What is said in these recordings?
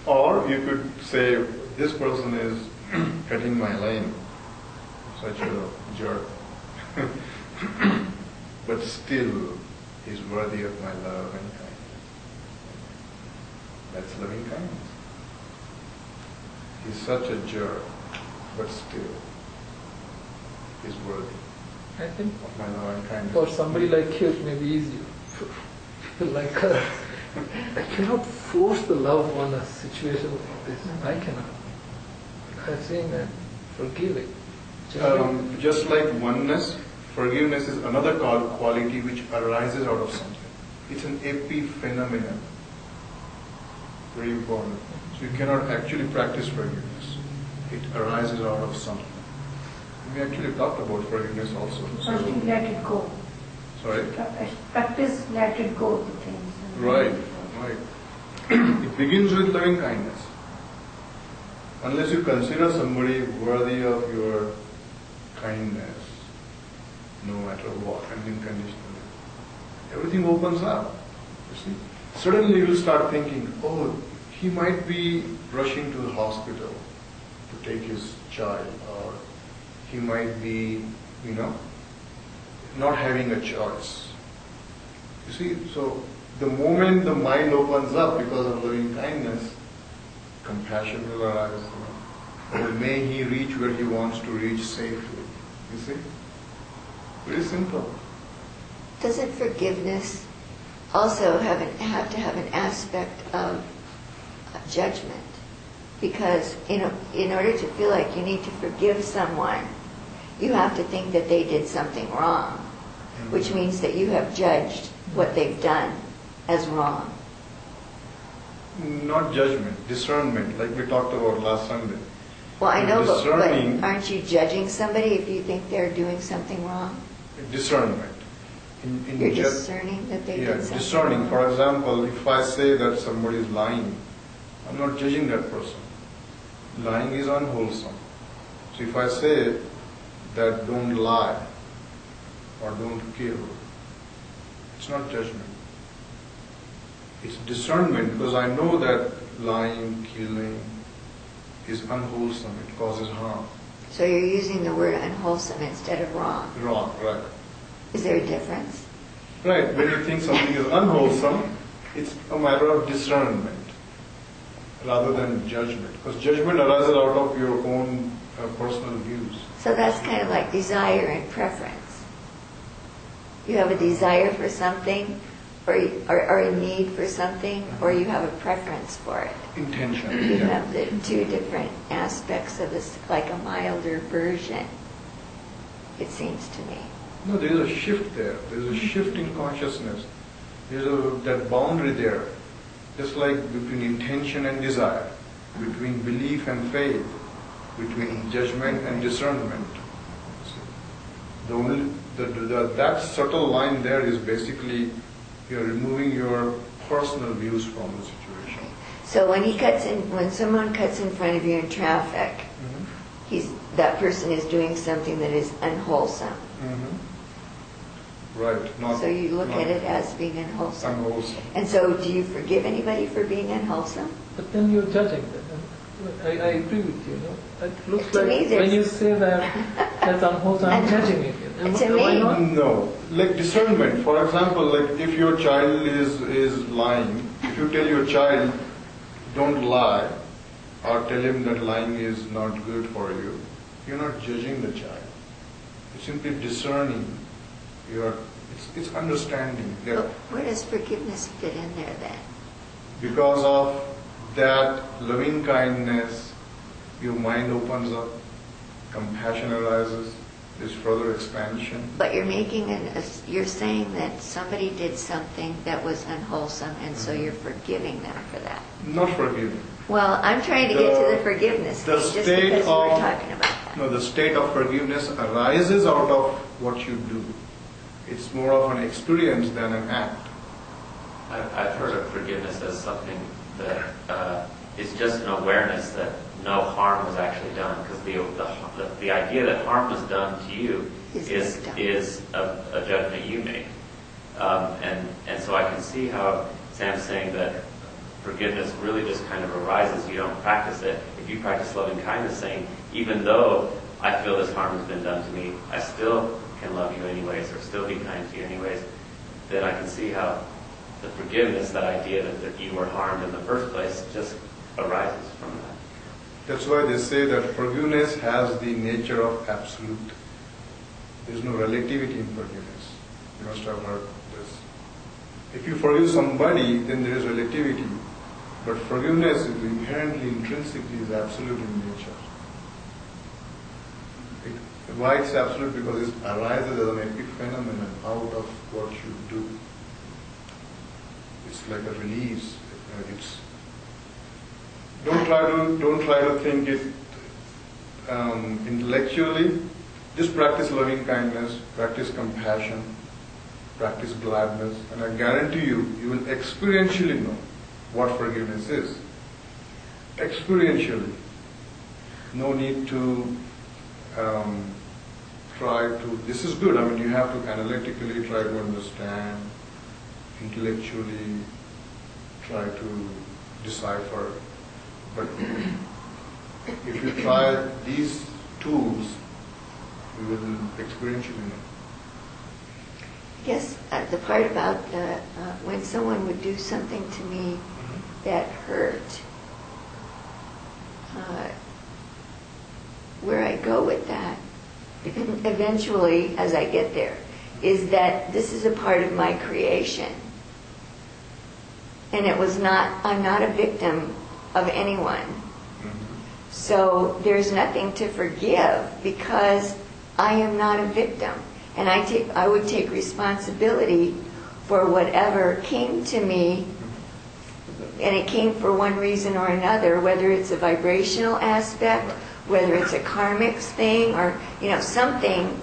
Or you could say, this person is cutting my lane, such a jerk. But still, he's worthy of my love and kindness. That's loving kindness. He's such a jerk, but still, he's worthy I think of my love and kindness. for somebody like you, it may be easier. Like her, I cannot force the love on a situation like this. I cannot. I'm saying that forgiving. Just like oneness, forgiveness is another quality which arises out of something. It's an epiphenomenon. Very important. So you cannot actually practice forgiveness. It arises out of something. We actually talked about forgiveness also. First you let it go. Sorry? Practice let it go to things. Right. It begins with loving kindness. Unless you consider somebody worthy of your kindness, no matter what, and unconditionally, everything opens up. You see? Suddenly you will start thinking, oh, he might be rushing to the hospital to take his child, or he might be, not having a choice. You see, so the moment the mind opens up because of loving kindness, compassion will arise. Or may he reach where he wants to reach safely. You see? Very simple. Doesn't forgiveness also have to have an aspect of judgment? Because in order to feel like you need to forgive someone, you have to think that they did something wrong, which means that you have judged what they've done as wrong. Not judgment, discernment, like we talked about last Sunday. Well, I know, but aren't you judging somebody if you think they're doing something wrong? Discernment. You're discerning that they did something discerning. wrong. For example, if I say that somebody is lying, I'm not judging that person. Lying is unwholesome. So if I say that don't lie or don't kill, it's not judgment. It's discernment, because I know that lying, killing is unwholesome. It causes harm. So you're using the word unwholesome instead of wrong. Wrong, right. Is there a difference? Right. When you think something is unwholesome, it's a matter of discernment rather than judgment. Because judgment arises out of your own personal views. So that's kind of like desire and preference. You have a desire for something, or a need for something, or you have a preference for it. Intention. You have the two different aspects of this, like a milder version, it seems to me. No, there is a shift there. There is a shift in consciousness. There is that boundary there. Just like between intention and desire, between belief and faith, between judgment and discernment. That subtle line there is basically you're removing your personal views from the situation. So when someone cuts in front of you in traffic, that person is doing something that is unwholesome. Right. So you look at it as being unwholesome. And so do you forgive anybody for being unwholesome? But then you're judging them. I agree with you. It looks To like me, when you say that's unwholesome, I'm judging it. To me, no. Like discernment. For example, like if your child is lying, if you tell your child, don't lie, or tell him that lying is not good for you, you're not judging the child. You're simply discerning. It's understanding. But where does forgiveness fit in there then? Because of that loving kindness, your mind opens up, compassion arises, there's further expansion. But you're saying that somebody did something that was unwholesome, and so you're forgiving them for that. Not forgiving. Well, I'm trying to get to the forgiveness thing, just because we're talking about that. No, the state of forgiveness arises out of what you do. It's more of an experience than an act. I've heard of forgiveness as something that is just an awareness that no harm was actually done, because the idea that harm was done to you is a judgment you make, and so I can see how Sam's saying that forgiveness really just kind of arises. You don't practice it. If you practice loving kindness, saying, even though I feel this harm has been done to me, I still can love you anyways, or still be kind to you anyways, then I can see how the forgiveness, that idea that you were harmed in the first place, just arises from that. That's why they say that forgiveness has the nature of absolute. There is no relativity in forgiveness. You must have heard this. If you forgive somebody, then there is relativity. But forgiveness is inherently, intrinsically, is absolute in nature. Why it's absolute? Because it arises as an epiphenomenon out of what you do. It's like a release. It's don't try to think it intellectually. Just practice loving kindness, practice compassion, practice gladness, and I guarantee you, you will experientially know what forgiveness is. Experientially. No need to try to, this is good, I mean you have to analytically try to understand, intellectually try to decipher, but if you try these tools, you will experientially know. Yes, the part about when someone would do something to me that hurt, where I go with that, eventually, as I get there, is that this is a part of my creation. And I'm not a victim of anyone. So there's nothing to forgive because I am not a victim. And I would take responsibility for whatever came to me, and it came for one reason or another, whether it's a vibrational aspect, whether it's a karmic thing, or something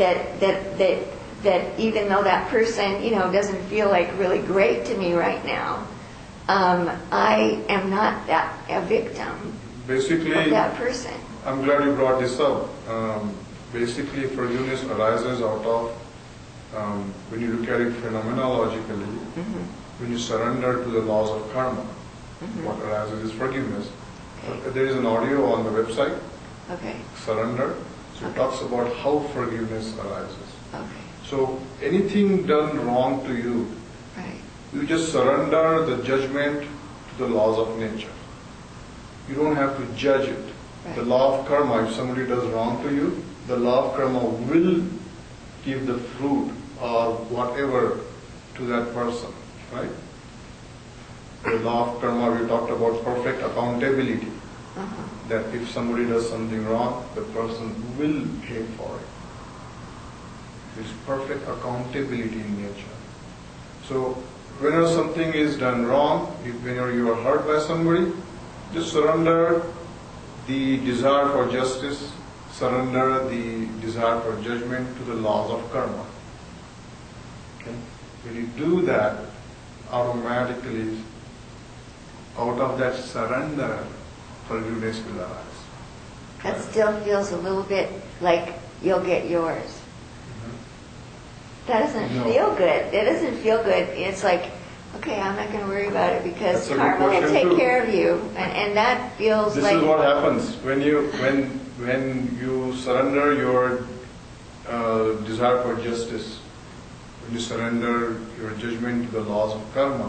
that even though that person doesn't feel like really great to me right now, I am not a victim Basically, of that person. I'm glad you brought this up. Basically, forgiveness arises out of, when you look at it phenomenologically, when you surrender to the laws of karma, what arises is forgiveness. Okay. There is an audio on the website, Okay. Surrender, so it talks about how forgiveness arises. Okay. So anything done wrong to you, Right. you just surrender the judgment to the laws of nature. You don't have to judge it. Right. The law of karma, if somebody does wrong to you, the law of karma will give the fruit or whatever to that person, right? The law of karma, we talked about perfect accountability. That if somebody does something wrong, the person will pay for it. There's perfect accountability in nature. So whenever something is done wrong, whenever you are hurt by somebody, just surrender the desire for justice, surrender the desire for judgment to the laws of karma. Okay? When you do that, automatically, out of that surrender, forgiveness will arise. That still feels a little bit like you'll get yours. That doesn't No. feel good. It doesn't feel good. It's like, okay, I'm not going to worry about it because That's a good karma will question take too. care of you. And that feels This like... is what happens when you surrender your desire for justice, when you surrender your judgment to the laws of karma.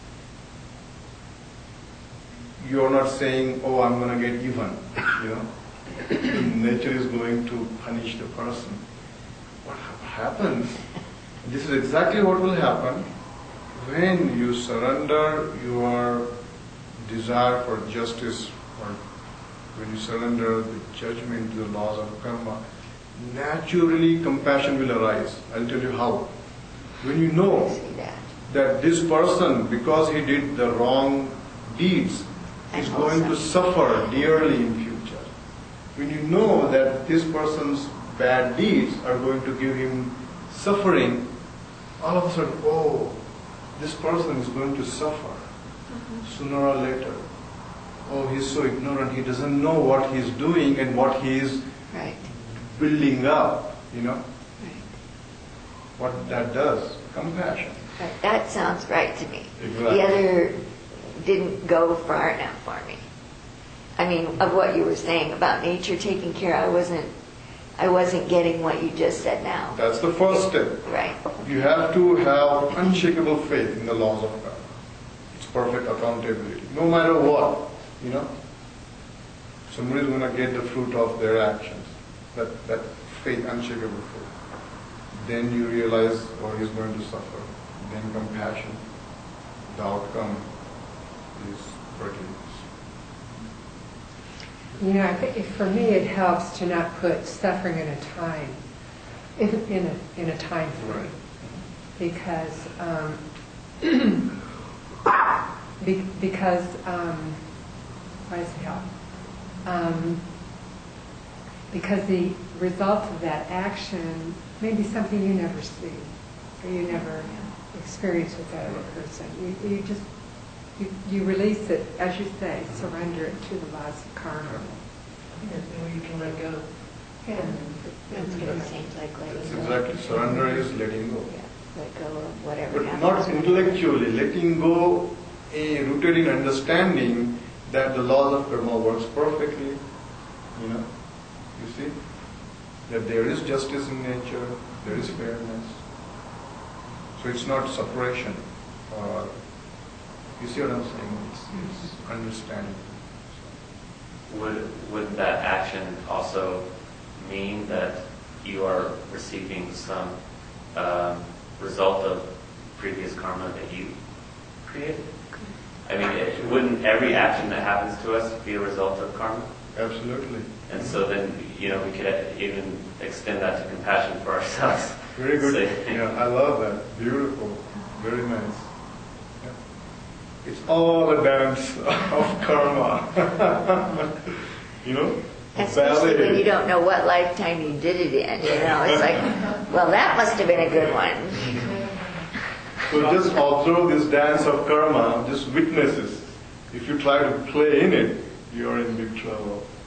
You are not saying, "Oh, I'm going to get even." Nature is going to punish the person. What happens? This is exactly what will happen when you surrender your desire for justice, or when you surrender the judgment to the laws of karma. Naturally, compassion will arise. I'll tell you how. When you know See that. that this person, because he did the wrong deeds, is And going also- to suffer dearly in future. When you know that this person's bad deeds are going to give him suffering, all of a sudden, oh, this person is going to suffer sooner or later. Oh, he's so ignorant, he doesn't know what he's doing and what he is Right. building up, Right. What that does, compassion. Right. That sounds right to me. Exactly. The other didn't go far enough for me. I mean, of what you were saying about nature taking care, I wasn't getting what you just said now. That's the first step. Right. You have to have unshakable faith in the laws of God. It's perfect accountability. No matter what, somebody's going to get the fruit of their actions. That faith, unshakable faith. Then you realize, he's going to suffer. Then compassion. The outcome is forgiveness. I think for me it helps to not put suffering in a time, in a time frame, Right. because why does it help? Because the result of that action may be something you never see, or you never experience with that other person. You release it, as you say, surrender it to the laws of karma. Where you can let go. Yeah. That's what it seems like. That's exactly. Surrender is letting go. Yeah. Let go of whatever But happens. not intellectually. Letting go, rooted in understanding that the laws of karma works perfectly. You see? That there is justice in nature, there is fairness. So it's not separation. You see what I'm saying? It's understanding. Would that action also mean that you are receiving some result of previous karma that you created? I mean, wouldn't every action that happens to us be a result of karma? Absolutely. And so then, we could even extend that to compassion for ourselves. Very good. So- Yeah, I love that. Beautiful. Very nice. Yeah. It's all a dance of karma. Especially when you don't know what lifetime you did it in. It's like, well, that must have been a good one. So just observe this dance of karma, just witnesses. If you try to play in it, you are in big trouble.